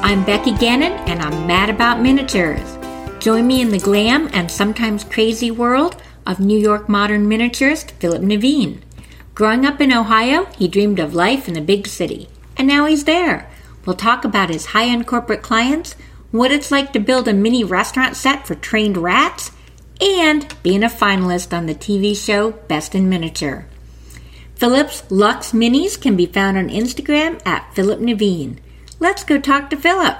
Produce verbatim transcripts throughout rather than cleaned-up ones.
I'm Becky Gannon, and I'm mad about miniatures. Join me in the glam and sometimes crazy world of New York modern miniaturist Philip Naveen. Growing up in Ohio, he dreamed of life in a big city, and now he's there. We'll talk about his high-end corporate clients, what it's like to build a mini restaurant set for trained rats, and being a finalist on the T V show Best in Miniature. Philip's Luxe Minis can be found on Instagram at Philip Naveen. Let's go talk to Philip.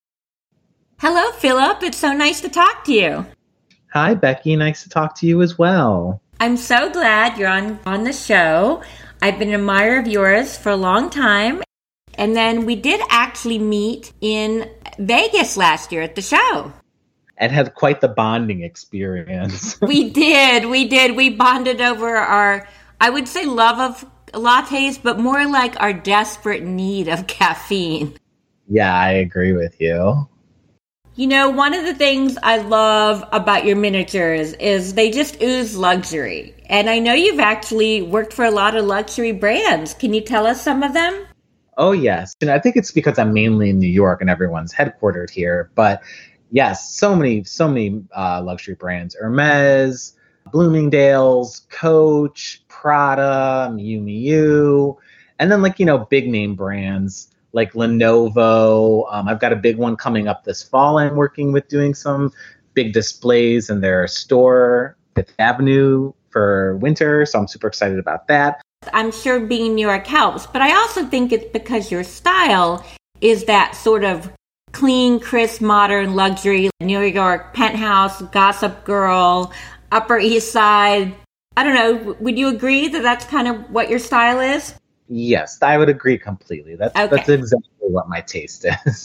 Hello, Philip. It's so nice to talk to you. Hi, Becky. Nice to talk to you as well. I'm so glad you're on, on the show. I've been an admirer of yours for a long time. And then we did actually meet in Vegas last year at the show. And had quite the bonding experience. We did. We did. We bonded over our, I would say, love of lattes, but more like our desperate need of caffeine. Yeah, I agree with you. You know, one of the things I love about your miniatures is they just ooze luxury. And I know you've actually worked for a lot of luxury brands. Can you tell us some of them? Oh, yes. And I think it's because I'm mainly in New York and everyone's headquartered here. But yes, so many, so many uh, luxury brands. Hermes, Bloomingdale's, Coach, Prada, Miu Miu. And then like, you know, big name brands like Lenovo. Um, I've got a big one coming up this fall. I'm working with doing some big displays in their store, Fifth Avenue, for winter. So I'm super excited about that. I'm sure being in New York helps, but I also think it's because your style is that sort of clean, crisp, modern luxury. New York penthouse, Gossip Girl, Upper East Side. I don't know. Would you agree that that's kind of what your style is? Yes, I would agree completely. That's okay. That's exactly what my taste is.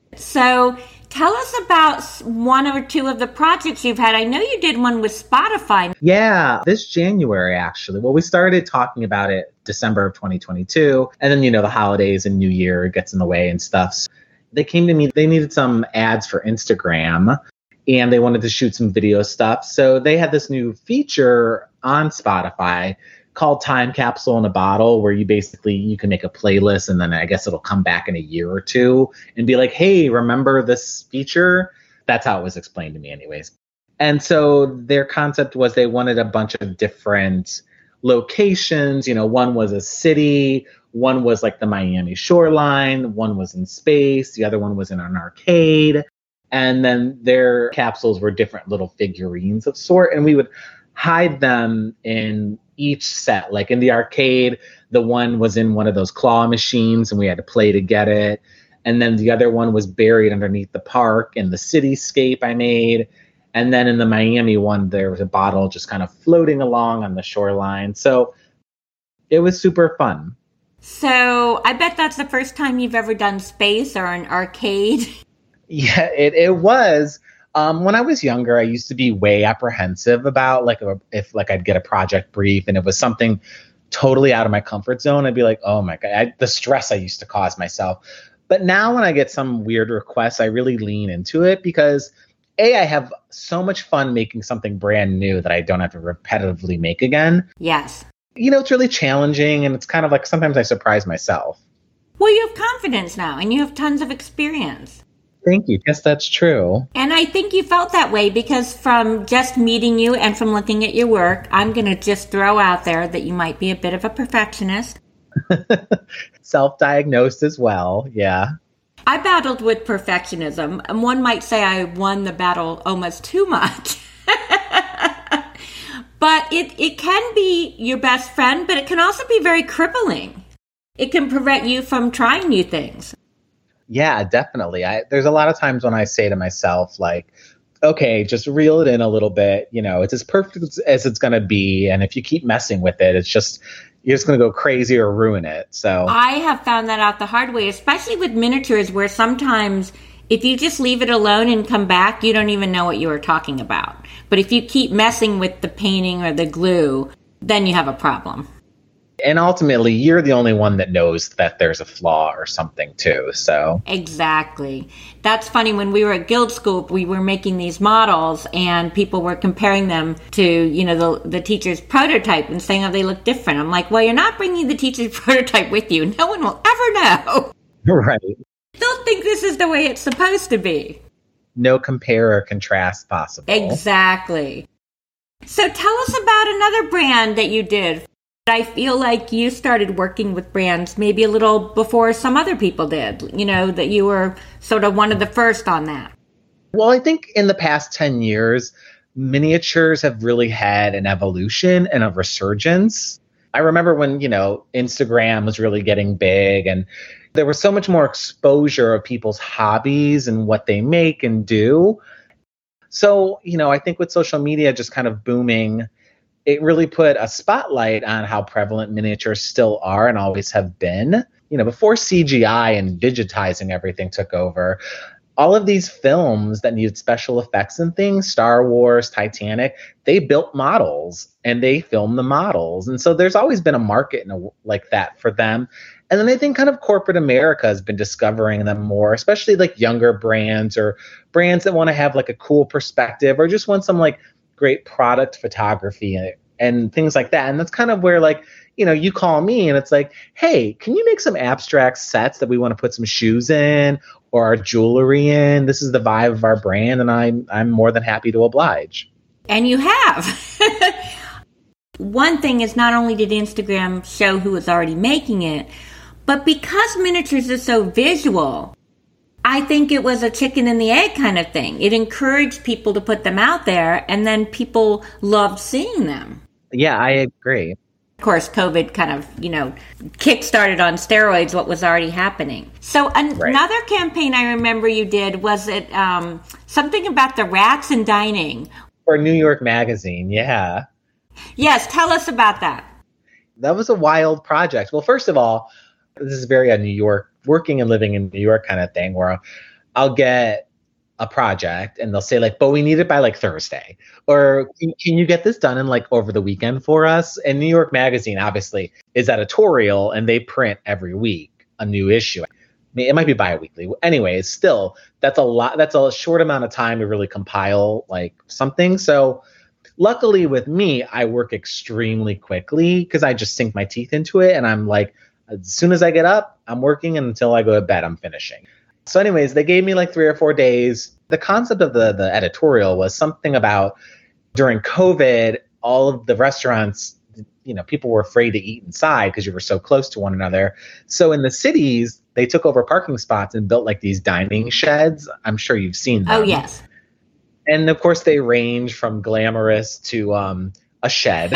So tell us about one or two of the projects you've had. I know you did one with Spotify. Yeah, this January, actually. Well, we started talking about it December of twenty twenty-two. And then, you know, the holidays and New Year gets in the way and stuff. So they came to me. They needed some ads for Instagram. And they wanted to shoot some video stuff. So they had this new feature on Spotify called Time Capsule in a Bottle, where you basically, you can make a playlist and then I guess it'll come back in a year or two and be like, hey, remember this feature? That's how it was explained to me anyways. And so their concept was they wanted a bunch of different locations. You know, one was a city, one was like the Miami shoreline, one was in space, the other one was in an arcade. And then their capsules were different little figurines of sort. And we would hide them in each set. Like in the arcade, the one was in one of those claw machines and we had to play to get it. And then the other one was buried underneath the park in the cityscape I made. And then in the Miami one, there was a bottle just kind of floating along on the shoreline. So it was super fun. So I bet that's the first time you've ever done space or an arcade. Yeah, it, it was. Um, when I was younger, I used to be way apprehensive about like a, if like I'd get a project brief and it was something totally out of my comfort zone. I'd be like, oh my God, I, the stress I used to cause myself. But now when I get some weird requests, I really lean into it because A, I have so much fun making something brand new that I don't have to repetitively make again. Yes. You know, it's really challenging and it's kind of like sometimes I surprise myself. Well, you have confidence now and you have tons of experience. Thank you. Yes, that's true. And I think you felt that way because from just meeting you and from looking at your work, I'm going to just throw out there that you might be a bit of a perfectionist. Self-diagnosed as well. Yeah. I battled with perfectionism, and one might say I won the battle almost too much. But it, it can be your best friend, but it can also be very crippling. It can prevent you from trying new things. Yeah, definitely. I, there's a lot of times when I say to myself, like, okay, just reel it in a little bit. You know, it's as perfect as it's going to be. And if you keep messing with it, it's just, you're just going to go crazy or ruin it. So I have found that out the hard way, especially with miniatures, where sometimes if you just leave it alone and come back, you don't even know what you were talking about. But if you keep messing with the painting or the glue, then you have a problem. And ultimately, you're the only one that knows that there's a flaw or something too. So exactly. That's funny. When we were at Guild School, we were making these models and people were comparing them to, you know, the, the teacher's prototype and saying, oh, they look different. I'm like, well, you're not bringing the teacher's prototype with you. No one will ever know. Right. They'll think this is the way it's supposed to be. No compare or contrast possible. Exactly. So tell us about another brand that you did. I feel like you started working with brands maybe a little before some other people did, you know, that you were sort of one of the first on that. Well, I think in the past ten years, miniatures have really had an evolution and a resurgence. I remember when, you know, Instagram was really getting big and there was so much more exposure of people's hobbies and what they make and do. So, you know, I think with social media just kind of booming, it really put a spotlight on how prevalent miniatures still are and always have been. You know, before C G I and digitizing everything took over, all of these films that needed special effects and things, Star Wars, Titanic, they built models and they filmed the models. And so there's always been a market in a, like that for them. And then I think kind of corporate America has been discovering them more, especially like younger brands or brands that want to have like a cool perspective or just want some like great product photography and, and things like that. And that's kind of where like, you know, you call me and it's like, hey, can you make some abstract sets that we want to put some shoes in or our jewelry in? This is the vibe of our brand. And I'm, I'm more than happy to oblige. And you have. One thing is not only did Instagram show who was already making it, but because miniatures are so visual, I think it was a chicken and the egg kind of thing. It encouraged people to put them out there, and then people loved seeing them. Yeah, I agree. Of course, COVID kind of, you know, kick-started on steroids what was already happening. So an- right. Another campaign I remember you did was it um, something about the rats in dining. For New York Magazine, yeah. Yes, tell us about that. That was a wild project. Well, first of all, this is very a New York, working and living in New York kind of thing where I'll, I'll get a project and they'll say like, but we need it by like Thursday. Or can, can you get this done in like over the weekend for us? And New York Magazine obviously is editorial and they print every week a new issue. I mean, it might be bi-weekly. Anyways, still, that's a lot. That's a short amount of time to really compile like something. So luckily with me, I work extremely quickly because I just sink my teeth into it. And I'm like, as soon as I get up, I'm working, and until I go to bed, I'm finishing. So anyways, they gave me like three or four days. The concept of the, the editorial was something about during COVID, all of the restaurants, you know, people were afraid to eat inside because you were so close to one another. So in the cities, they took over parking spots and built like these dining sheds. I'm sure you've seen them. Oh, yes. And of course, they range from glamorous to um, a shed.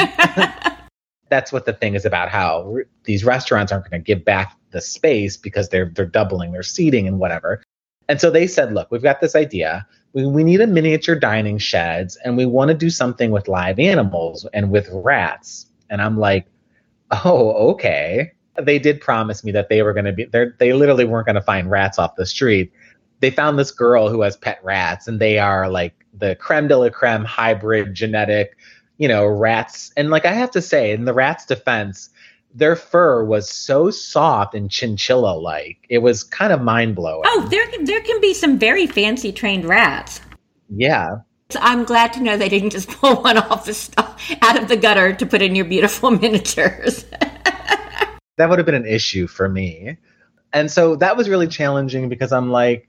That's what the thing is about, how re- these restaurants aren't going to give back the space because they're they're doubling their seating and whatever. And so they said, look, we've got this idea. We, we need a miniature dining sheds, and we want to do something with live animals and with rats. And I'm like, oh, okay. They did promise me that they were going to be there. They literally weren't going to find rats off the street. They found this girl who has pet rats, and they are like the creme de la creme hybrid genetic, you know, rats. And like, I have to say, in the rats' defense, their fur was so soft and chinchilla-like. It was kind of mind-blowing. Oh, there, there can be some very fancy trained rats. Yeah. So I'm glad to know they didn't just pull one off the st- out of the gutter to put in your beautiful miniatures. That would have been an issue for me. And so that was really challenging because I'm like,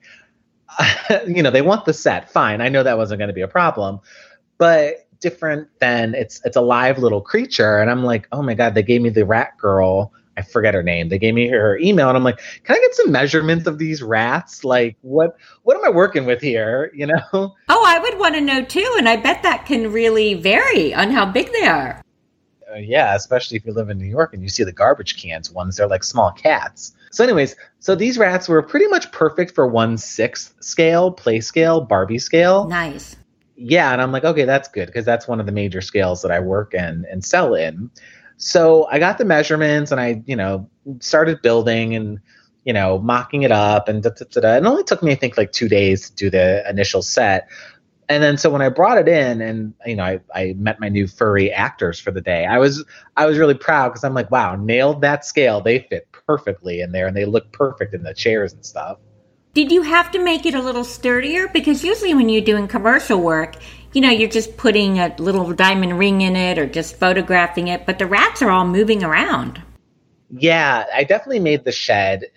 you know, they want the set. Fine. I know that wasn't going to be a problem. But different than it's it's a live little creature. And I'm like, oh my God, they gave me the rat girl. I forget her name. They gave me her email and I'm like, can I get some measurements of these rats? Like what what am I working with here? You know? Oh, I would want to know too. And I bet that can really vary on how big they are. Uh, yeah, especially if you live in New York and you see the garbage cans ones, they're like small cats. So anyways, so these rats were pretty much perfect for one sixth scale, play scale, Barbie scale. Nice. Yeah, and I'm like, okay, that's good because that's one of the major scales that I work in and sell in. So I got the measurements and I, you know, started building and, you know, mocking it up and da, da, da, da. It only took me, I think, like two days to do the initial set. And then so when I brought it in and, you know, I, I met my new furry actors for the day, I was I was really proud because I'm like, wow, nailed that scale. They fit perfectly in there and they look perfect in the chairs and stuff. Did you have to make it a little sturdier? Because usually when you're doing commercial work, you know, you're just putting a little diamond ring in it or just photographing it. But the rats are all moving around. Yeah, I definitely made the shed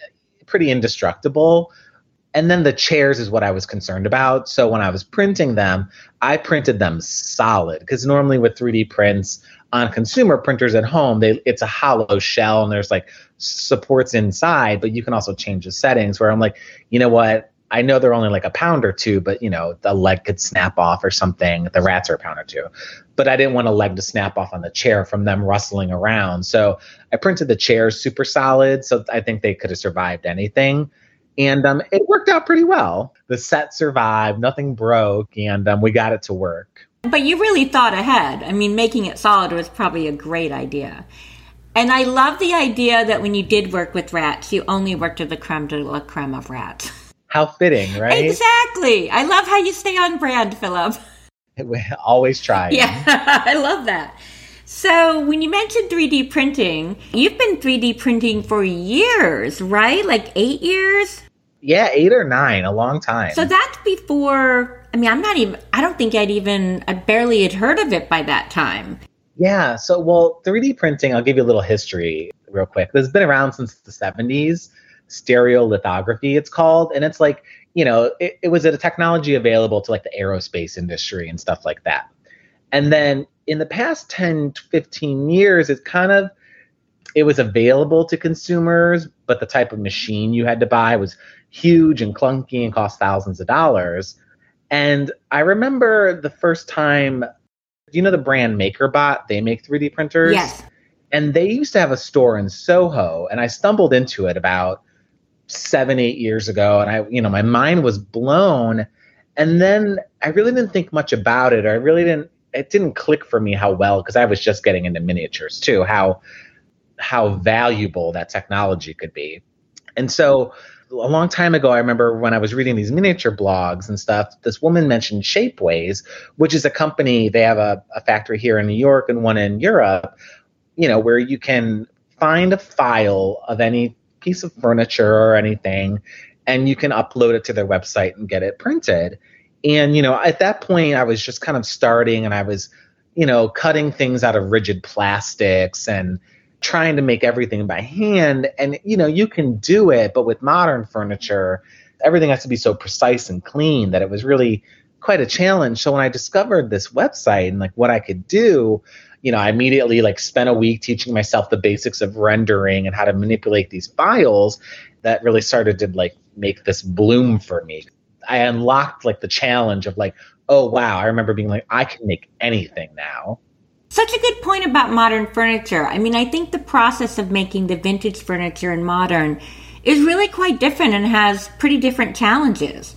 pretty indestructible. And then the chairs is what I was concerned about. So when I was printing them, I printed them solid, because normally with three D prints on consumer printers at home, they it's a hollow shell and there's like supports inside, but you can also change the settings, where I'm like, you know what? I know they're only like a pound or two, but you know, the leg could snap off or something. The rats are a pound or two, but I didn't want a leg to snap off on the chair from them rustling around. So I printed the chairs super solid. So I think they could have survived anything. And um, it worked out pretty well. The set survived, nothing broke, and um, we got it to work. But you really thought ahead. I mean, making it solid was probably a great idea. And I love the idea that when you did work with rats, you only worked with the creme de la creme of rats. How fitting, right? Exactly. I love how you stay on brand, Philip. Always try. Yeah, I love that. So when you mentioned three D printing, you've been three D printing for years, right? Like eight years? Yeah, eight or nine, a long time. So that's before, I mean, I'm not even, I don't think I'd even, I barely had heard of it by that time. Yeah, so, well, three D printing, I'll give you a little history real quick. It's been around since the seventies, stereolithography it's called. And it's like, you know, it, it was a technology available to like the aerospace industry and stuff like that. And then in the past ten to fifteen years, it's kind of, it was available to consumers, but the type of machine you had to buy was huge and clunky and cost thousands of dollars. And I remember the first time, you know the brand MakerBot? They make three D printers. Yes. And they used to have a store in Soho, and I stumbled into it about seven, eight years ago. And I, you know, my mind was blown. And then I really didn't think much about it. Or I really didn't, it didn't click for me how well, because I was just getting into miniatures too, how, how valuable that technology could be. And so a long time ago, I remember when I was reading these miniature blogs and stuff, this woman mentioned Shapeways, which is a company. They have a, a factory here in New York and one in Europe, you know, where you can find a file of any piece of furniture or anything, and you can upload it to their website and get it printed. And, you know, at that point, I was just kind of starting, and I was, you know, cutting things out of rigid plastics and trying to make everything by hand. And, you know, you can do it, but with modern furniture, everything has to be so precise and clean that it was really quite a challenge. So when I discovered this website and like what I could do, you know, I immediately like spent a week teaching myself the basics of rendering and how to manipulate these files. That really started to like make this bloom for me. I unlocked like the challenge of like, oh, wow. I remember being like, I can make anything now. Such a good point about modern furniture. I mean, I think the process of making the vintage furniture and modern is really quite different and has pretty different challenges.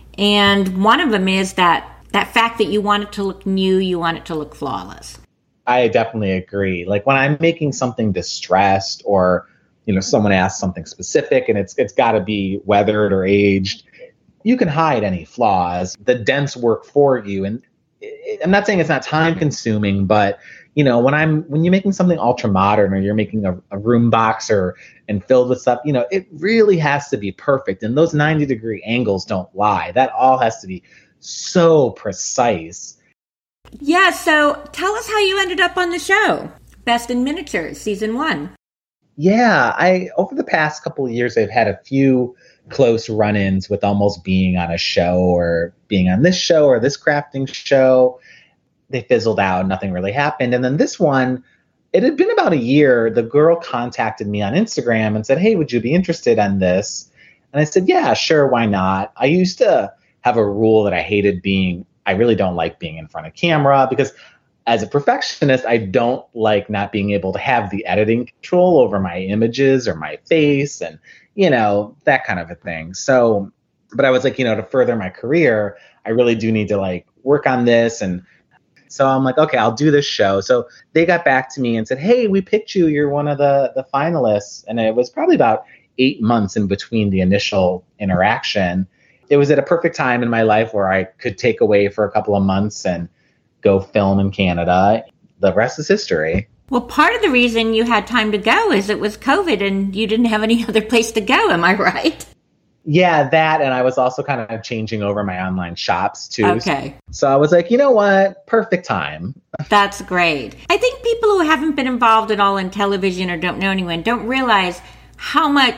And one of them is that that fact that you want it to look new, you want it to look flawless. I definitely agree. Like when I'm making something distressed, or, you know, someone asks something specific and it's it's got to be weathered or aged, you can hide any flaws. The dents work for you. And I'm not saying it's not time consuming, but you know, when I'm when you're making something ultra modern, or you're making a, a room box or and filled with stuff, you know, it really has to be perfect. And those ninety degree angles don't lie. That all has to be so precise. Yeah, so tell us how you ended up on the show. Best in Miniatures, season one. Yeah, I over the past couple of years, I've had a few close run-ins with almost being on a show or being on this show or this crafting show. They fizzled out. Nothing really happened. And then this one, it had been about a year. The girl contacted me on Instagram and said, hey, would you be interested in this? And I said, yeah, sure. Why not? I used to have a rule that I hated being, I really don't like being in front of camera, because as a perfectionist, I don't like not being able to have the editing control over my images or my face and, you know, that kind of a thing. So, but I was like, you know, to further my career, I really do need to like work on this. And so I'm like, okay, I'll do this show. So they got back to me and said, hey, we picked you. You're one of the, the finalists. And it was probably about eight months in between the initial interaction. It was at a perfect time in my life where I could take away for a couple of months and go film in Canada. The rest is history. Well, part of the reason you had time to go is it was COVID and you didn't have any other place to go. Am I right? Yeah, that. And I was also kind of changing over my online shops too. Okay. So I was like, you know what? Perfect time. That's great. I think people who haven't been involved at all in television or don't know anyone don't realize how much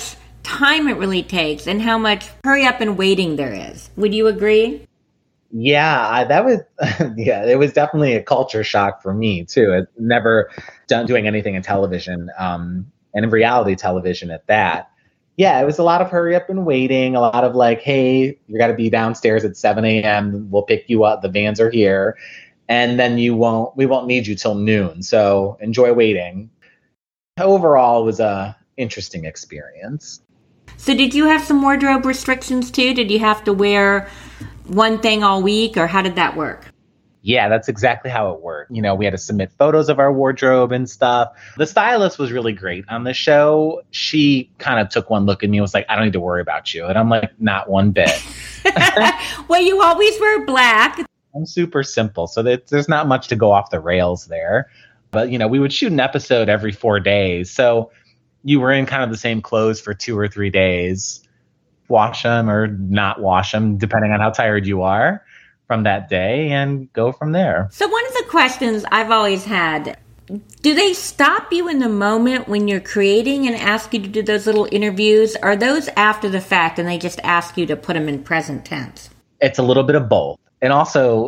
time it really takes and how much hurry up and waiting there is. Would you agree? Yeah, I, that was, yeah, it was definitely a culture shock for me too. I'd never done doing anything in television, um, and in reality television at that. Yeah, it was a lot of hurry up and waiting, a lot of like, hey, you got to be downstairs at seven a.m. We'll pick you up. The vans are here. And then you won't, we won't need you till noon. So enjoy waiting. Overall, it was a interesting experience. So did you have some wardrobe restrictions too? Did you have to wear one thing all week, or how did that work? Yeah, that's exactly how it worked. You know, we had to submit photos of our wardrobe and stuff. The stylist was really great on the show. She kind of took one look at me and was like, I don't need to worry about you. And I'm like, not one bit. Well, you always wear black. I'm super simple. So that there's not much to go off the rails there. But, you know, we would shoot an episode every four days. So you were in kind of the same clothes for two or three days. Wash them or not wash them, depending on how tired you are from that day, and go from there. So one of the questions I've always had, do they stop you in the moment when you're creating and ask you to do those little interviews? Are those after the fact and they just ask you to put them in present tense? It's a little bit of both. And also,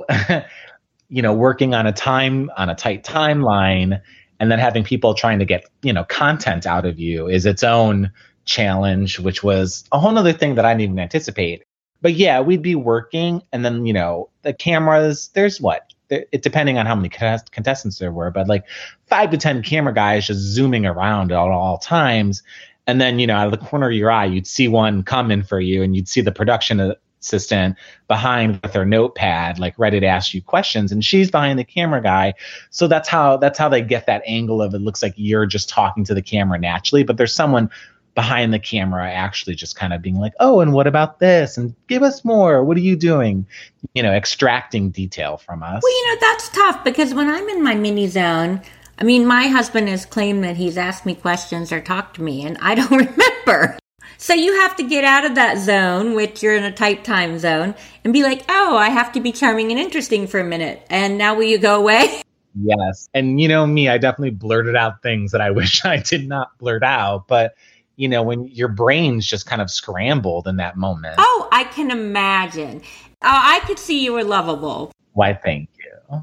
you know, working on a time, on a tight timeline, and then having people trying to get, you know, content out of you is its own challenge, which was a whole nother thing that I didn't even anticipate. But yeah, we'd be working, and then, you know, the cameras, there's what? It depending on how many contest- contestants there were, but like five to ten camera guys just zooming around at all, all times. And then, you know, out of the corner of your eye, you'd see one coming for you, and you'd see the production assistant behind with her notepad, like ready to ask you questions, and she's behind the camera guy. So that's how that's how they get that angle of it looks like you're just talking to the camera naturally, but there's someone behind the camera actually just kind of being like, oh, and what about this? And give us more. What are you doing? You know, extracting detail from us. Well, you know, that's tough because when I'm in my mini zone, I mean, my husband has claimed that he's asked me questions or talked to me, and I don't remember. So you have to get out of that zone, which you're in a tight time zone, and be like, oh, I have to be charming and interesting for a minute. And now will you go away? Yes. And you know me, I definitely blurted out things that I wish I did not blurt out. But you know, when your brain's just kind of scrambled in that moment. Oh, I can imagine. Oh, I could see you were lovable. Why, thank you.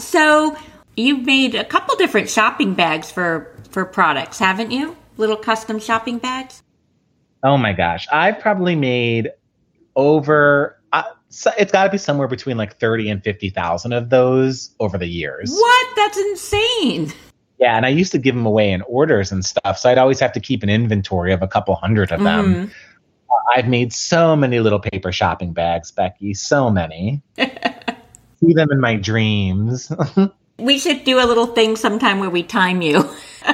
So you've made a couple different shopping bags for, for products, haven't you? Little custom shopping bags? Oh my gosh. I've probably made over, uh, so it's got to be somewhere between like thirty and fifty thousand of those over the years. What? That's insane. Yeah, and I used to give them away in orders and stuff, so I'd always have to keep an inventory of a couple hundred of them. Mm. I've made so many little paper shopping bags, Becky, so many. See them in my dreams. We should do a little thing sometime where we time you.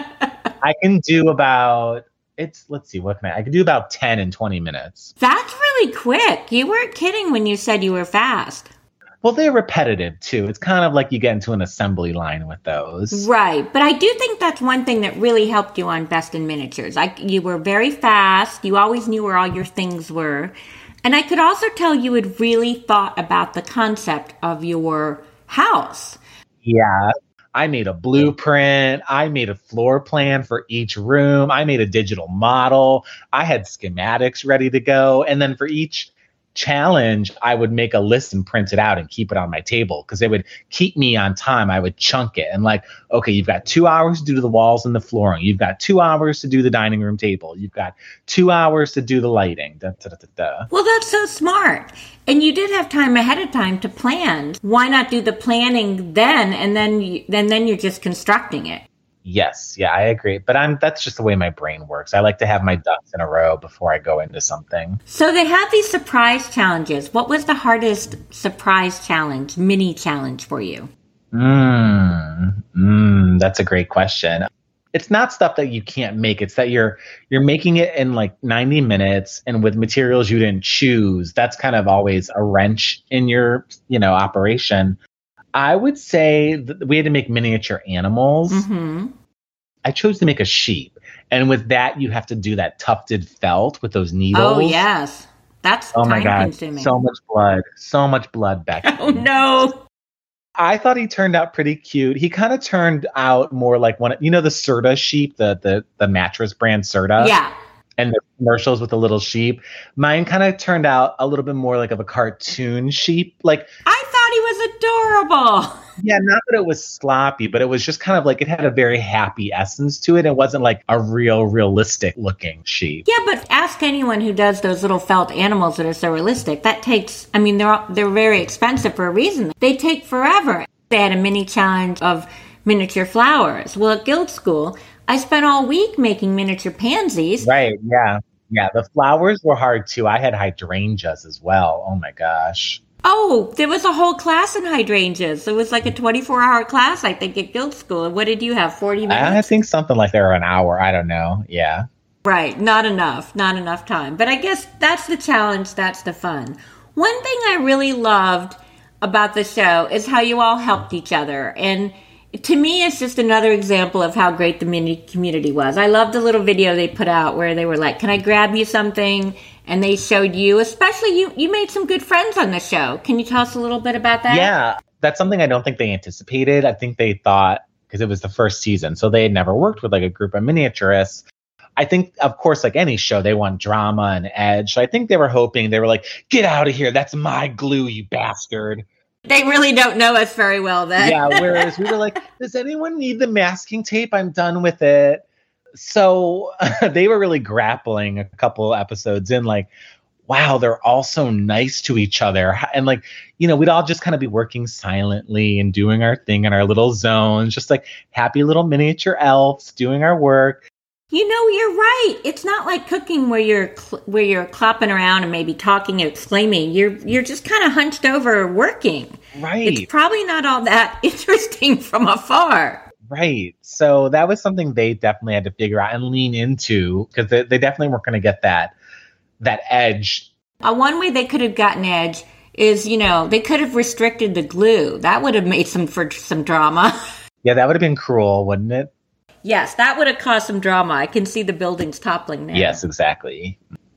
I can do about, it's, let's see, what can I, I can do about ten in twenty minutes. That's really quick. You weren't kidding when you said you were fast. Well, they're repetitive, too. It's kind of like you get into an assembly line with those. Right. But I do think that's one thing that really helped you on Best in Miniatures. I, you were very fast. You always knew where all your things were. And I could also tell you had really thought about the concept of your house. Yeah. I made a blueprint. I made a floor plan for each room. I made a digital model. I had schematics ready to go. And then for each challenge, I would make a list and print it out and keep it on my table because it would keep me on time. I would chunk it and like, okay, you've got two hours to do the walls and the flooring. You've got two hours to do the dining room table. You've got two hours to do the lighting. Da, da, da, da, da. Well, that's so smart. And you did have time ahead of time to plan. Why not do the planning then and then you, then then you're just constructing it? Yes, yeah, I agree. But I'm that's just the way my brain works. I like to have my ducks in a row before I go into something. So they have these surprise challenges. What was the hardest surprise challenge, mini challenge for you? Mm, mm, that's a great question. It's not stuff that you can't make. It's that you're you're making it in like ninety minutes and with materials you didn't choose. That's kind of always a wrench in your, you know, operation. I would say that we had to make miniature animals. Mm-hmm. I chose to make a sheep. And with that, you have to do that tufted felt with those needles. Oh, yes. That's oh my God. Consuming. So much blood. So much blood, Becky. Oh, no. I thought he turned out pretty cute. He kind of turned out more like one, you know, the Serta sheep, the, the, the mattress brand Serta? Yeah. and the commercials with the little sheep. Mine kind of turned out a little bit more like of a cartoon sheep. Like I thought he was adorable. Yeah, not that it was sloppy, but it was just kind of like it had a very happy essence to it. It wasn't like a real realistic looking sheep. Yeah, but ask anyone who does those little felt animals that are so realistic. That takes, I mean, they're they're very expensive for a reason. They take forever. They had a mini challenge of miniature flowers. Well, at Guild School, I spent all week making miniature pansies. Right, yeah. Yeah, the flowers were hard too. I had hydrangeas as well. Oh my gosh. Oh, there was a whole class in hydrangeas. It was like a twenty-four hour class, I think, at Guild School. What did you have, forty minutes? I think something like that, or an hour. I don't know. Yeah. Right. Not enough. Not enough time. But I guess that's the challenge. That's the fun. One thing I really loved about the show is how you all helped each other. And to me, it's just another example of how great the mini community was. I loved the little video they put out where they were like, can I grab you something? And they showed you, especially you, you made some good friends on the show. Can you tell us a little bit about that? Yeah, that's something I don't think they anticipated. I think they thought, because it was the first season, so they had never worked with like a group of miniaturists. I think, of course, like any show, they want drama and edge. So I think they were hoping, they were like, get out of here. That's my glue, you bastard. They really don't know us very well then. Yeah, whereas we were like, does anyone need the masking tape? I'm done with it. So they were really grappling a couple episodes in, like, wow, they're all so nice to each other. And like, you know, we'd all just kind of be working silently and doing our thing in our little zones, just like happy little miniature elves doing our work. You know, you're right. It's not like cooking where you're cl- where you're clopping around and maybe talking and exclaiming. You're you're just kind of hunched over working. Right. It's probably not all that interesting from afar. Right. So that was something they definitely had to figure out and lean into, because they, they definitely weren't going to get that that edge. Uh, one way they could have gotten edge is, you know, they could have restricted the glue. That would have made some for some drama. Yeah, that would have been cruel, wouldn't it? Yes, that would have caused some drama. I can see the buildings toppling there. Yes, exactly.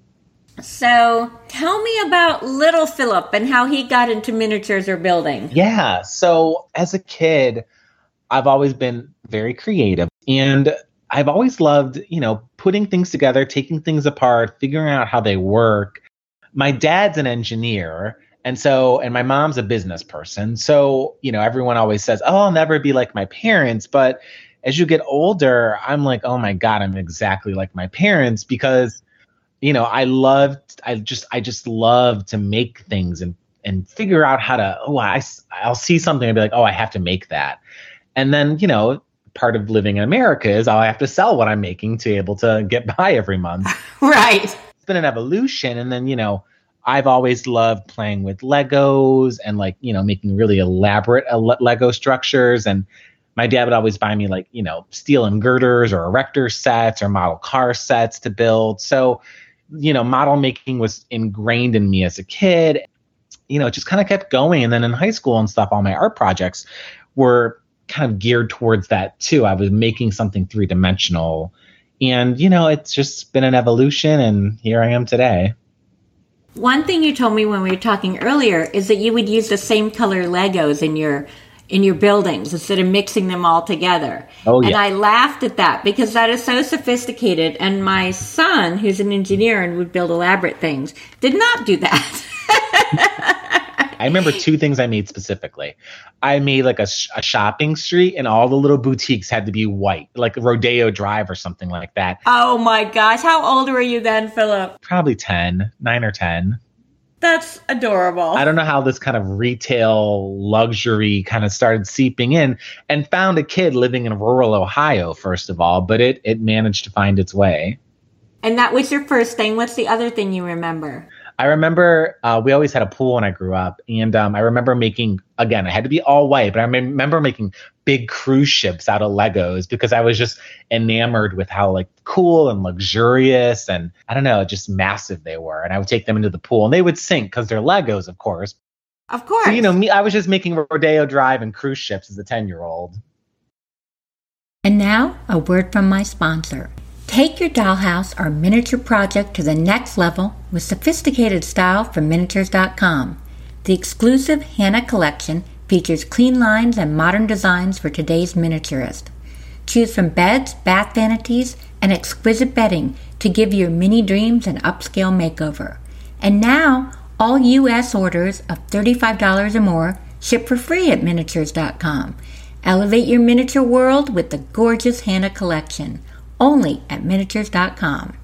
So tell me about little Philip and how he got into miniatures or building. Yeah. So as a kid, I've always been very creative, and I've always loved, you know, putting things together, taking things apart, figuring out how they work. My dad's an engineer, and so, and my mom's a business person. So, you know, everyone always says, oh, I'll never be like my parents. But as you get older, I'm like, oh my God, I'm exactly like my parents, because, you know, I loved, I just, I just love to make things and, and figure out how to, oh, I, I'll see something and be like, oh, I have to make that. And then, you know, part of living in America is I have to sell what I'm making to be able to get by every month. Right. It's been an evolution. And then, you know, I've always loved playing with Legos and like, you know, making really elaborate Lego structures. And my dad would always buy me like, you know, steel and girders or erector sets or model car sets to build. So, you know, model making was ingrained in me as a kid. You know, it just kind of kept going. And then in high school and stuff, all my art projects were kind of geared towards that too. I was making something three-dimensional. And, you know, it's just been an evolution, and here I am today. One thing you told me when we were talking earlier is that you would use the same color Legos in your in your buildings instead of mixing them all together. Oh, yeah. And I laughed at that because that is so sophisticated. And my son, who's an engineer and would build elaborate things, did not do that. I remember two things I made specifically. I made like a, sh- a shopping street, and all the little boutiques had to be white, like Rodeo Drive or something like that. Oh my gosh. How old were you then, Philip? Probably ten, nine or ten. That's adorable. I don't know how this kind of retail luxury kind of started seeping in, and found a kid living in rural Ohio, first of all, but it, it managed to find its way. And that was your first thing. What's the other thing you remember? I remember uh, we always had a pool when I grew up. And um, I remember making, again, it had to be all white, but I remember making big cruise ships out of Legos because I was just enamored with how like cool and luxurious and I don't know, just massive they were. And I would take them into the pool and they would sink because they're Legos, of course. Of course. So, you know, me, I was just making Rodeo Drive and cruise ships as a ten-year-old. And now, a word from my sponsor. Take your dollhouse or miniature project to the next level with sophisticated style from miniatures dot com. The exclusive Hannah collection features clean lines and modern designs for today's miniaturist. Choose from beds, bath vanities, and exquisite bedding to give your mini dreams an upscale makeover. And now, all U S orders of thirty-five dollars or more ship for free at miniatures dot com. Elevate your miniature world with the gorgeous Hannah collection, only at miniatures dot com.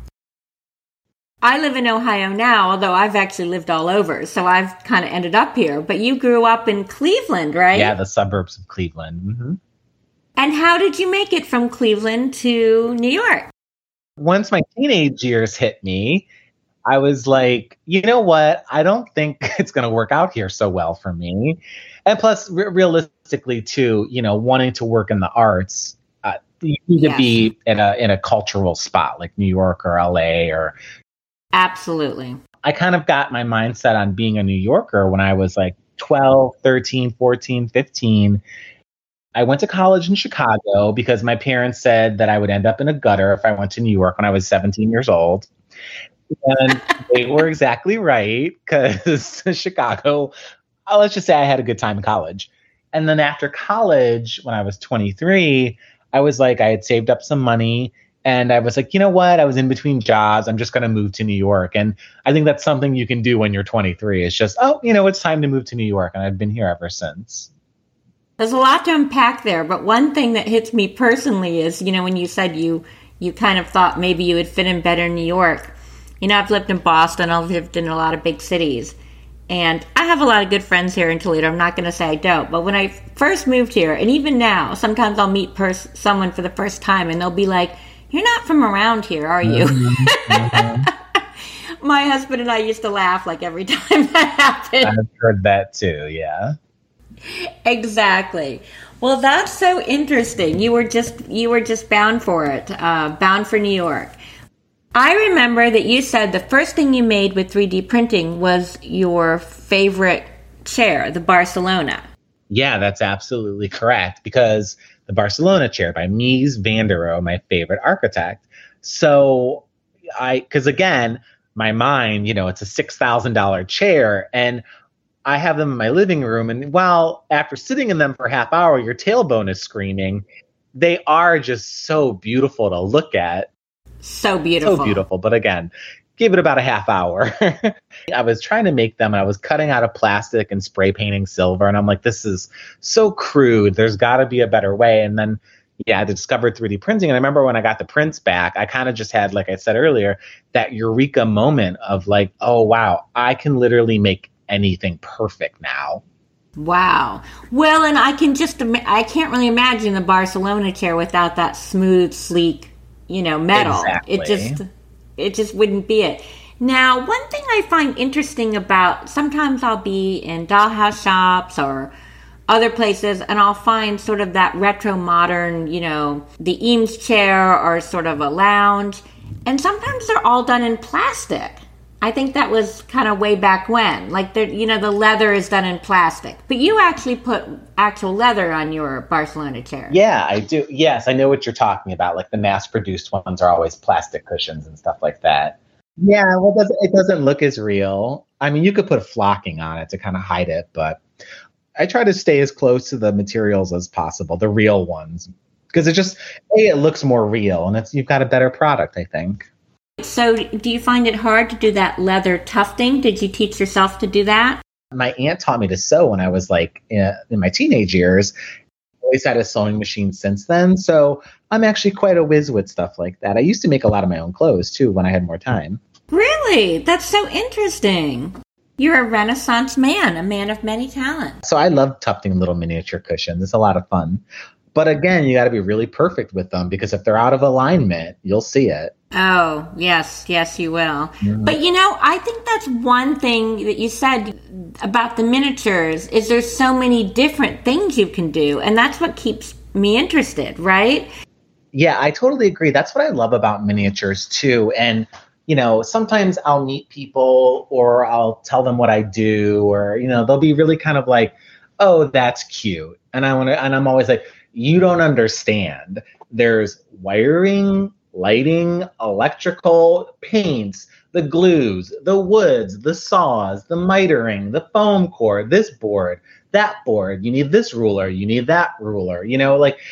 I live in Ohio now, although I've actually lived all over, so I've kind of ended up here. But you grew up in Cleveland, right? Yeah, the suburbs of Cleveland. Mm-hmm. And how did you make it from Cleveland to New York? Once my teenage years hit me, I was like, you know what? I don't think it's going to work out here so well for me. And plus, re- realistically, too, you know, wanting to work in the arts, uh, you need Yes. to be in a in a cultural spot like New York or L A or. Absolutely. I kind of got my mindset on being a New Yorker when I was like twelve, thirteen, fourteen, fifteen. I went to college in Chicago because my parents said that I would end up in a gutter if I went to New York when I was seventeen years old. And they were exactly right because Chicago, uh, let's just say I had a good time in college. And then after college, when I was twenty-three, I was like, I had saved up some money. And I was like, you know what? I was in between jobs. I'm just going to move to New York. And I think that's something you can do when you're twenty-three. It's just, oh, you know, it's time to move to New York. And I've been here ever since. There's a lot to unpack there, but one thing that hits me personally is, you know, when you said you you kind of thought maybe you would fit in better in New York. You know, I've lived in Boston. I've lived in a lot of big cities. And I have a lot of good friends here in Toledo. I'm not going to say I don't. But when I first moved here, and even now, sometimes I'll meet pers- someone for the first time, and they'll be like, you're not from around here, are you? Mm-hmm. Mm-hmm. My husband and I used to laugh like every time that happened. I've heard that too, yeah. Exactly. Well, that's so interesting. You were just you were just bound for it, uh, bound for New York. I remember that you said the first thing you made with three D printing was your favorite chair, the Barcelona. Yeah, that's absolutely correct, because the Barcelona chair by Mies van der Rohe, my favorite architect. So I, because again, my mind, you know, it's a six thousand dollars chair, and I have them in my living room. And while after sitting in them for a half hour, your tailbone is screaming, they are just so beautiful to look at. So beautiful. So beautiful. But again, give it about a half hour. I was trying to make them and I was cutting out of plastic and spray painting silver. And I'm like, this is so crude. There's got to be a better way. And then, yeah, I discovered three D printing. And I remember when I got the prints back, I kind of just had, like I said earlier, that eureka moment of like, oh, wow, I can literally make anything perfect now. Wow. Well, and I can just, ima- I can't really imagine the Barcelona chair without that smooth, sleek, you know, metal. Exactly. It just, it just wouldn't be it. Now, one thing I find interesting about, sometimes I'll be in dollhouse shops or other places and I'll find sort of that retro modern, you know, the Eames chair or sort of a lounge. And sometimes they're all done in plastic. I think that was kind of way back when. Like, the, you know, the leather is done in plastic. But you actually put actual leather on your Barcelona chair. Yeah, I do. Yes, I know what you're talking about. Like the mass-produced ones are always plastic cushions and stuff like that. Yeah, well, it doesn't, it doesn't look as real. I mean, you could put flocking on it to kind of hide it, but I try to stay as close to the materials as possible, the real ones. Because it just, A, it looks more real, and it's you've got a better product, I think. So do you find it hard to do that leather tufting? Did you teach yourself to do that? My aunt taught me to sew when I was like in, in my teenage years. I always had a sewing machine since then. So I'm actually quite a whiz with stuff like that. I used to make a lot of my own clothes too when I had more time. Really? That's so interesting. You're a Renaissance man, a man of many talents. So I love tufting little miniature cushions. It's a lot of fun. But again, you got to be really perfect with them because if they're out of alignment, you'll see it. Oh, yes, yes, you will. Mm-hmm. But, you know, I think that's one thing that you said about the miniatures is there's so many different things you can do. And that's what keeps me interested, right? Yeah, I totally agree. That's what I love about miniatures, too. And, you know, sometimes I'll meet people or I'll tell them what I do or, you know, they'll be really kind of like, oh, that's cute. And I want to, and I'm always like, you don't understand. There's wiring, lighting, electrical, paints, the glues, the woods, the saws, the mitering, the foam core, this board, that board. You need this ruler. You need that ruler. You know, like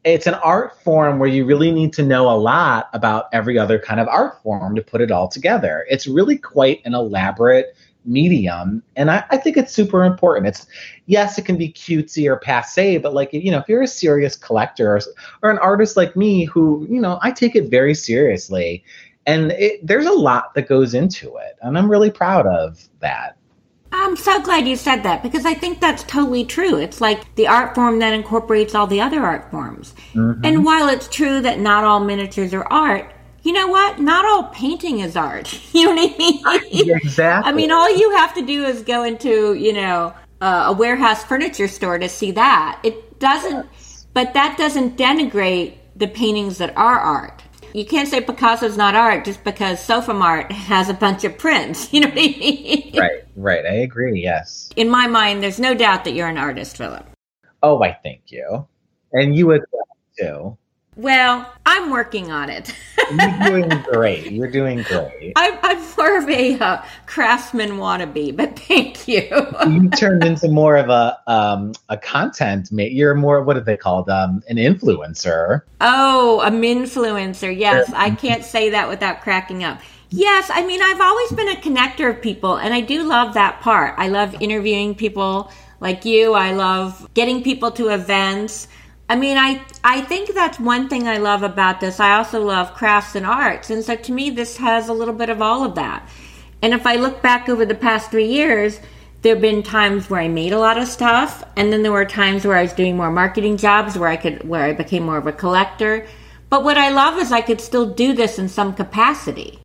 it's an art form where you really need to know a lot about every other kind of art form to put it all together. It's really quite an elaborate medium, and I, I think it's super important. It's, yes, it can be cutesy or passe, but like, you know, if you're a serious collector or, or an artist like me who, you know, I take it very seriously, and it, there's a lot that goes into it, and I'm really proud of that. I'm so glad you said that, because I think that's totally true. It's like the art form that incorporates all the other art forms. Mm-hmm. And while it's true that not all miniatures are art, you know what? Not all painting is art. You know what I mean? Exactly. I mean, all you have to do is go into, you know, uh, a warehouse furniture store to see that. It doesn't, yes. But that doesn't denigrate the paintings that are art. You can't say Picasso's not art just because Sofa Mart has a bunch of prints. You know what I mean? Right, right. I agree, yes. In my mind, there's no doubt that you're an artist, Philip. Oh, I thank you. And you as well, too. Well, I'm working on it. You're doing great. You're doing great. I'm, I'm more of a uh, craftsman wannabe, but thank you. You turned into more of a um, a content mate. You're more, what are they called? Um, an influencer. Oh, a minfluencer. Yes, I can't say that without cracking up. Yes, I mean, I've always been a connector of people, and I do love that part. I love interviewing people like you. I love getting people to events. I mean, I, I think that's one thing I love about this. I also love crafts and arts. And so to me, this has a little bit of all of that. And if I look back over the past three years, there have been times where I made a lot of stuff. And then there were times where I was doing more marketing jobs, where I could, where I became more of a collector. But what I love is I could still do this in some capacity.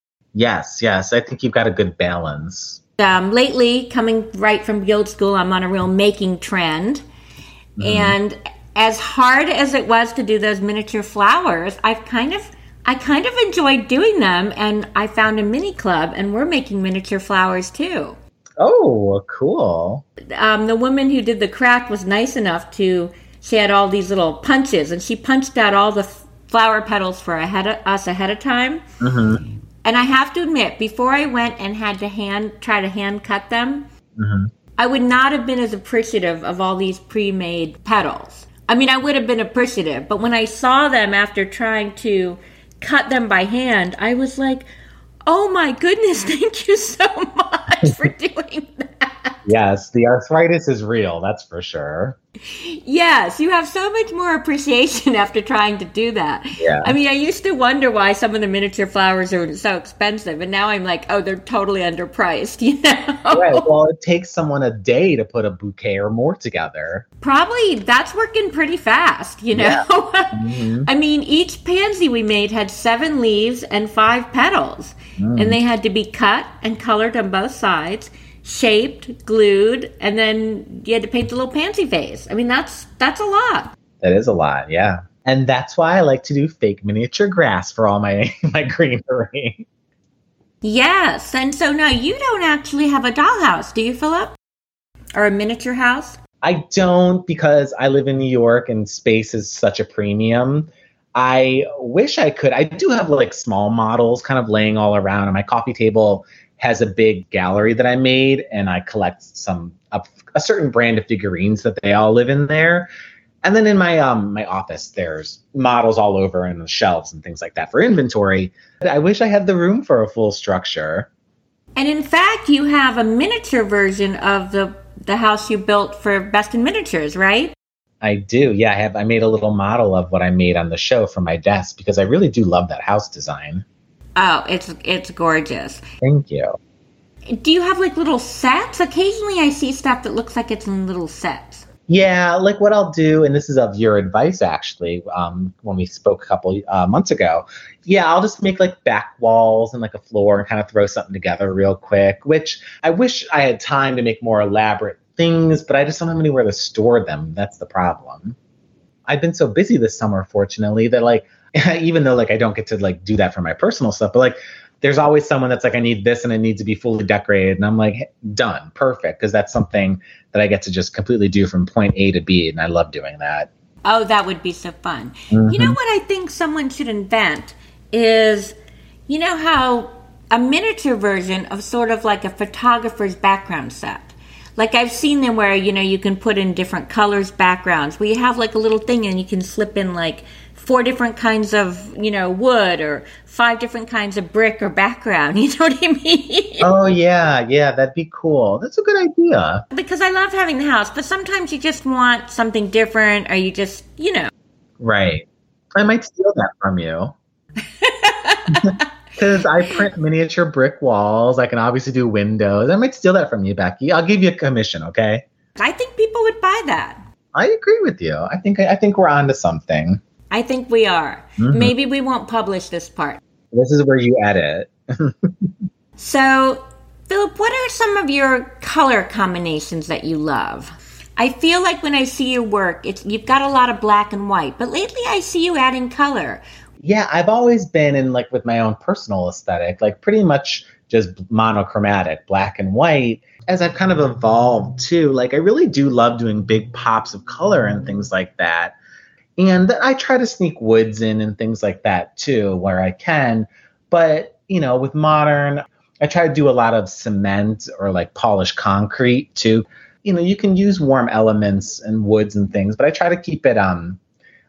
Yes, yes. I think you've got a good balance. Um, lately, coming right from Guild School, I'm on a real making trend. Mm-hmm. And as hard as it was to do those miniature flowers, I've kind of, I kind of enjoyed doing them, and I found a mini club, and we're making miniature flowers too. Oh, cool! Um, the woman who did the craft was nice enough to. She had all these little punches, and she punched out all the f- flower petals for ahead of, us ahead of time. Mm-hmm. And I have to admit, before I went and had to hand try to hand cut them, mm-hmm. I would not have been as appreciative of all these pre-made petals. I mean, I would have been appreciative, but when I saw them after trying to cut them by hand, I was like, oh my goodness, thank you so much for doing that. Yes, the arthritis is real, that's for sure. Yes, you have so much more appreciation after trying to do that. Yeah. I mean, I used to wonder why some of the miniature flowers are so expensive, and now I'm like, oh, they're totally underpriced, you know? Right, well, it takes someone a day to put a bouquet or more together. Probably, that's working pretty fast, you know? Yeah. Mm-hmm. I mean, each pansy we made had seven leaves and five petals, mm. and they had to be cut and colored on both sides, shaped, glued, and then you had to paint the little pansy face. I mean, that's that's a lot. That is a lot, yeah. And that's why I like to do fake miniature grass for all my, my greenery. Yes, and so now you don't actually have a dollhouse, do you, Philip? Or a miniature house? I don't, because I live in New York and space is such a premium. I wish I could. I do have like small models kind of laying all around, and my coffee table has a big gallery that I made, and I collect some a, a certain brand of figurines that they all live in there. And then in my um my office, there's models all over and the shelves and things like that for inventory. I wish I had the room for a full structure. And in fact, you have a miniature version of the the house you built for Best in Miniatures, right? I do. Yeah, I have. I made a little model of what I made on the show for my desk because I really do love that house design. Oh, it's it's gorgeous. Thank you. Do you have like little sets? Occasionally I see stuff that looks like it's in little sets. Yeah, like what I'll do, and this is of your advice actually, um, when we spoke a couple uh, months ago. Yeah, I'll just make like back walls and like a floor and kind of throw something together real quick, which I wish I had time to make more elaborate things, but I just don't have anywhere to store them. That's the problem. I've been so busy this summer, fortunately, that like, even though like I don't get to like do that for my personal stuff, but like there's always someone that's like, I need this and it needs to be fully decorated. And I'm like, hey, done, perfect. Because that's something that I get to just completely do from point A to B. And I love doing that. Oh, that would be so fun. Mm-hmm. You know what I think someone should invent is, you know how a miniature version of sort of like a photographer's background set. Like I've seen them where, you know, you can put in different colors, backgrounds, where you have like a little thing and you can slip in like four different kinds of, you know, wood or five different kinds of brick or background. You know what I mean? Oh, yeah. Yeah, that'd be cool. That's a good idea. Because I love having the house, but sometimes you just want something different or you just, you know. Right. I might steal that from you. Because I print miniature brick walls. I can obviously do windows. I might steal that from you, Becky. I'll give you a commission, okay? I think people would buy that. I agree with you. I think I think we're on to something. I think we are. Mm-hmm. Maybe we won't publish this part. This is where you edit. So, Philip, what are some of your color combinations that you love? I feel like when I see your work, it's you've got a lot of black and white, but lately I see you adding color. Yeah, I've always been in like with my own personal aesthetic, like pretty much just monochromatic, black and white. As I've kind of evolved too, like I really do love doing big pops of color and things like that. And I try to sneak woods in and things like that too, where I can. But, you know, with modern, I try to do a lot of cement or like polished concrete too. You know, you can use warm elements and woods and things, but I try to keep it um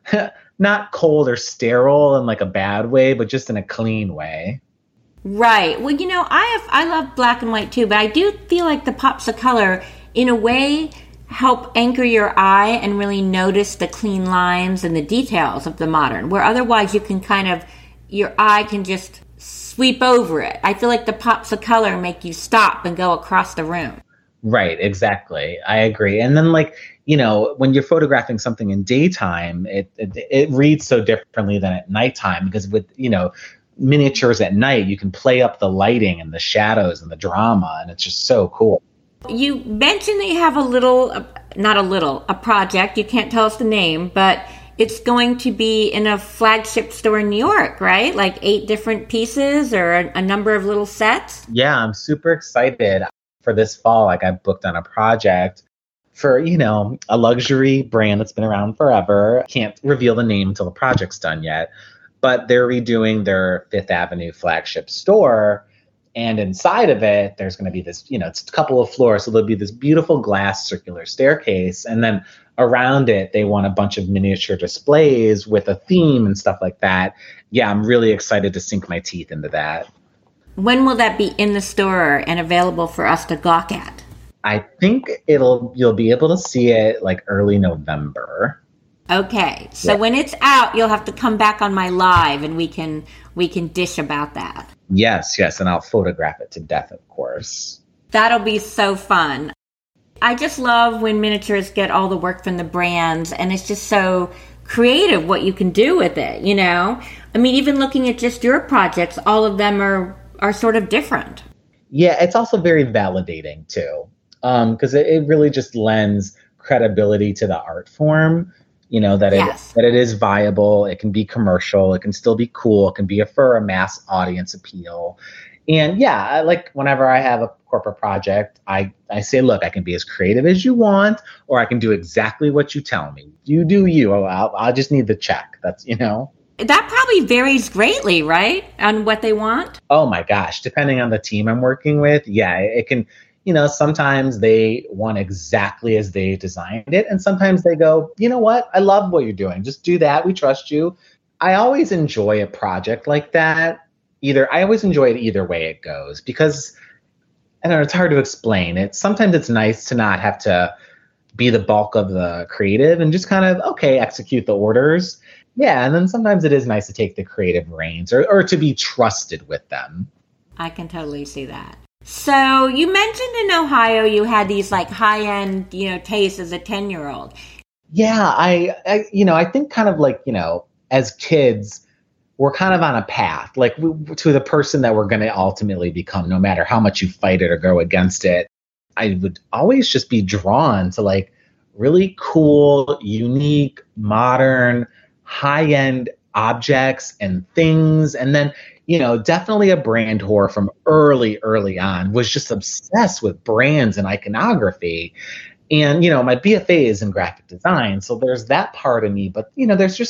not cold or sterile in like a bad way, but just in a clean way. Right. Well, you know, I have I love black and white too, but I do feel like the pops of color in a way help anchor your eye and really notice the clean lines and the details of the modern, where otherwise you can kind of, your eye can just sweep over it. I feel like the pops of color make you stop and go across the room. Right, exactly. I agree. And then like, you know, when you're photographing something in daytime, it, it it reads so differently than at nighttime, because with, you know, miniatures at night, you can play up the lighting and the shadows and the drama, and it's just so cool. You mentioned that you have a little, uh, not a little, a project. You can't tell us the name, but it's going to be in a flagship store in New York, right? Like eight different pieces or a, a number of little sets? Yeah, I'm super excited. For this fall, like I booked on a project for, you know, a luxury brand that's been around forever. Can't reveal the name until the project's done yet, but they're redoing their Fifth Avenue flagship store. And inside of it, there's going to be this, you know, it's a couple of floors. So there'll be this beautiful glass circular staircase. And then around it, they want a bunch of miniature displays with a theme and stuff like that. Yeah, I'm really excited to sink my teeth into that. When will that be in the store and available for us to gawk at? I think it'll you'll be able to see it like early November. Okay. So yeah. When it's out, you'll have to come back on my live and we can we can dish about that. Yes, yes, and I'll photograph it to death, of course. That'll be so fun. I just love when miniatures get all the work from the brands, and it's just so creative what you can do with it, you know? I mean, even looking at just your projects, all of them are are sort of different. Yeah, it's also very validating too, because um, it, it really just lends credibility to the art form. You know, that yes. it that it is viable, it can be commercial, it can still be cool, it can be a, for a mass audience appeal. And yeah, I, like whenever I have a corporate project, I, I say, look, I can be as creative as you want, or I can do exactly what you tell me. You do you, I'll, I'll just need the check. That's, you know. That probably varies greatly, right? On what they want? Oh my gosh, depending on the team I'm working with, yeah, it can, you know, sometimes they want exactly as they designed it. And sometimes they go, you know what, I love what you're doing. Just do that. We trust you. I always enjoy a project like that. Either, I always enjoy it either way it goes, because I don't know, it's hard to explain it. Sometimes it's nice to not have to be the bulk of the creative and just kind of, okay, execute the orders. Yeah, and then sometimes it is nice to take the creative reins or, or to be trusted with them. I can totally see that. So you mentioned in Ohio you had these like high-end, you know, tastes as a ten-year-old. Yeah, I, I, you know, I think kind of like, you know, as kids, we're kind of on a path, like we, to the person that we're going to ultimately become, no matter how much you fight it or go against it. I would always just be drawn to like really cool, unique, modern, high-end objects and things. And then, you know, definitely a brand whore from early, early on, was just obsessed with brands and iconography. And, you know, my B F A is in graphic design, so there's that part of me. But, you know, there's just,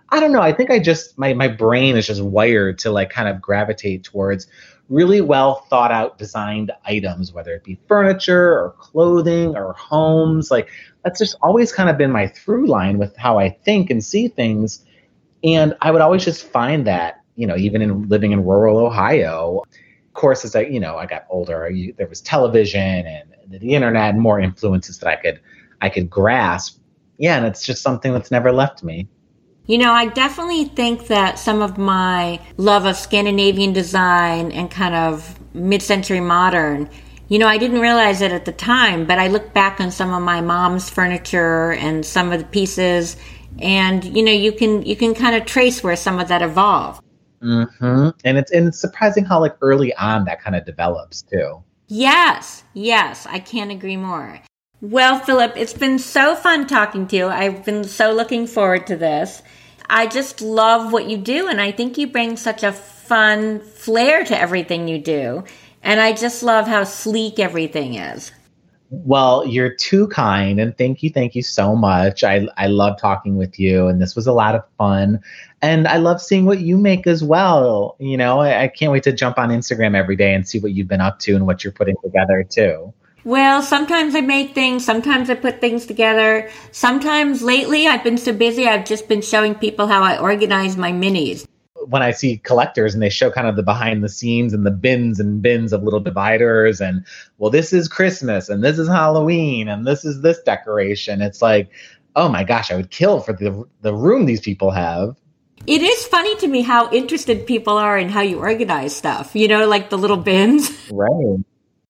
I don't know. I think I just, my, my brain is just wired to like kind of gravitate towards really well thought out designed items, whether it be furniture or clothing or homes. Like that's just always kind of been my through line with how I think and see things. And I would always just find that, you know, even in living in rural Ohio, of course, as I, you know, I got older, you, there was television and the internet and more influences that I could, I could grasp. Yeah. And it's just something that's never left me. You know, I definitely think that some of my love of Scandinavian design and kind of mid-century modern, you know, I didn't realize it at the time, but I look back on some of my mom's furniture and some of the pieces, and, you know, you can you can kind of trace where some of that evolved. Mm-hmm. And it's and it's surprising how, like, early on that kind of develops, too. Yes, yes, I can't agree more. Well, Philip, it's been so fun talking to you. I've been so looking forward to this. I just love what you do, and I think you bring such a fun flair to everything you do. And I just love how sleek everything is. Well, you're too kind, and thank you, thank you so much. I, I love talking with you, and this was a lot of fun. And I love seeing what you make as well. You know, I, I can't wait to jump on Instagram every day and see what you've been up to and what you're putting together, too. Well, sometimes I make things, sometimes I put things together. Sometimes lately I've been so busy, I've just been showing people how I organize my minis. When I see collectors and they show kind of the behind the scenes and the bins and bins of little dividers and, well, this is Christmas and this is Halloween and this is this decoration. It's like, oh my gosh, I would kill for the the room these people have. It is funny to me how interested people are in how you organize stuff, you know, like the little bins. Right.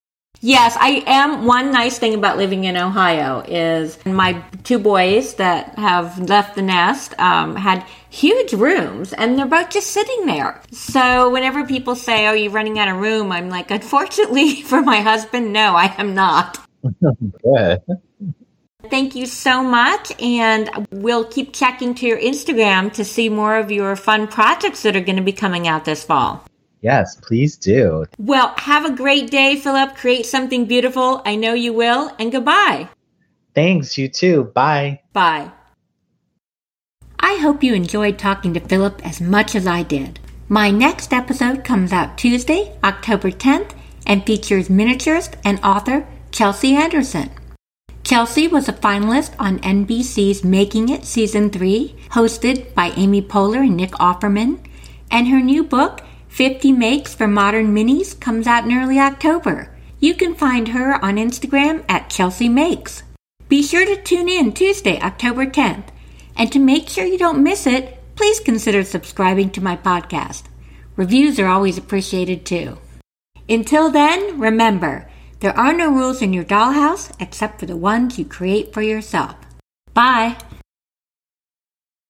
Yes, I am. One nice thing about living in Ohio is my two boys that have left the nest um, had huge rooms, and they're both just sitting there. So whenever people say, oh, you're running out of room, I'm like, unfortunately for my husband, no, I am not. Good. Thank you so much, and we'll keep checking to your Instagram to see more of your fun projects that are going to be coming out this fall. Yes, please do. Well, have a great day, Philip. Create something beautiful. I know you will. And goodbye. Thanks, you too. Bye. Bye. I hope you enjoyed talking to Philip as much as I did. My next episode comes out Tuesday, October tenth, and features miniaturist and author Chelsea Anderson. Chelsea was a finalist on N B C's Making It Season three, hosted by Amy Poehler and Nick Offerman, and her new book, fifty Makes for Modern Minis, comes out in early October. You can find her on Instagram at Chelsea Makes. Be sure to tune in Tuesday, October tenth. And to make sure you don't miss it, please consider subscribing to my podcast. Reviews are always appreciated too. Until then, remember, there are no rules in your dollhouse except for the ones you create for yourself. Bye.